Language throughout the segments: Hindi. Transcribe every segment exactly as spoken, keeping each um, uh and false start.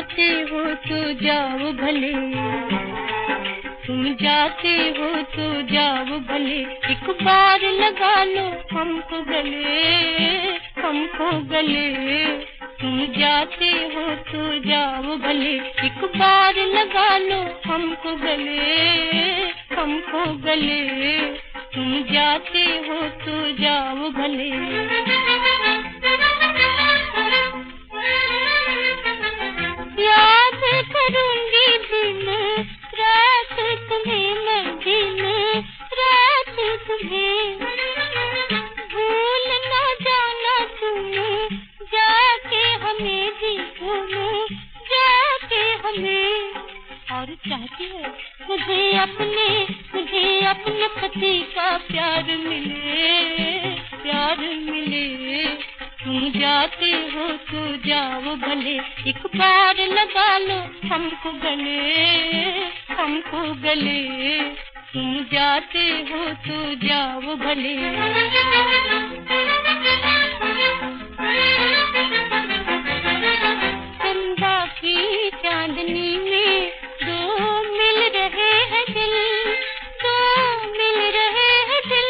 जाते हो तो जाओ भले, तुम जाते हो तो जाओ भले, एक बार लगा लो हमको गले, हमको गले। तुम जाते हो तो जाओ भले, एक बार लगा लो हमको गले, हमको गले। तुम जाते हो तो जाओ भले। याद करूंगी दिन रात तुम्हें, मैं दिन रात तुम्हें, भूल न जाना तुम जाके हमें भी भूलो, जाके हमें। और चाहती है मुझे अपने, मुझे अपने पति का प्यार मिले, प्यार मिले। तुम जाते हो तो जाओ भले, एक बार लगा लो हमको गले, हमको गले। तुम जाते हो तो जाओ भले। चंदा की चांदनी में दो मिल रहे हैं दिल, दो मिल रहे हैं दिल,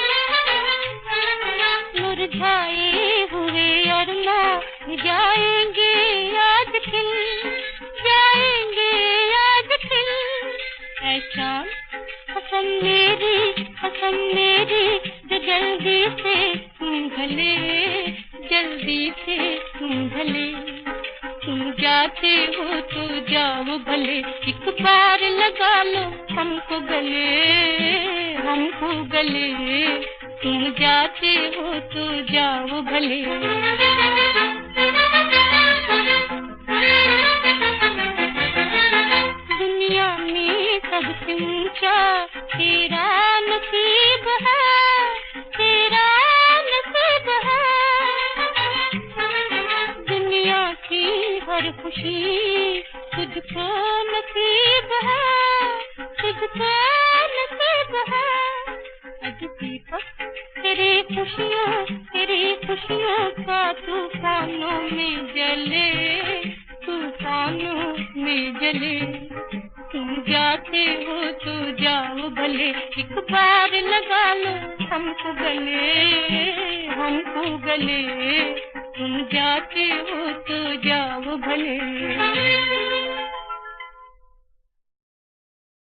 मुरझाए हुए अरमान जाएंगे याद खिल, जाएंगे याद खिल। ऐ शाम कसम मेरी, कसम मेरी, जो जल्दी से तुम भले, जल्दी से तुम भले। तुम जाते हो तो जाओ भले, एक बार लगा लो हमको गले, हमको गले। तुम जाते हो तो जाओ भले। दुनिया में सबसे ऊंचा तेरा नसीब है, तेरा नसीब है। दुनिया की हर खुशी तुझको नसीब है, तुझको नसीब है। अज दीपक तेरी खुशियों, तेरी खुशियों का तूफानों में जले, तूफानों में जले। तुम जाते हो तो जाओ भले, एक बार लगा लो हमको गले, हमको गले। तुम जाते हो तो जाओ भले।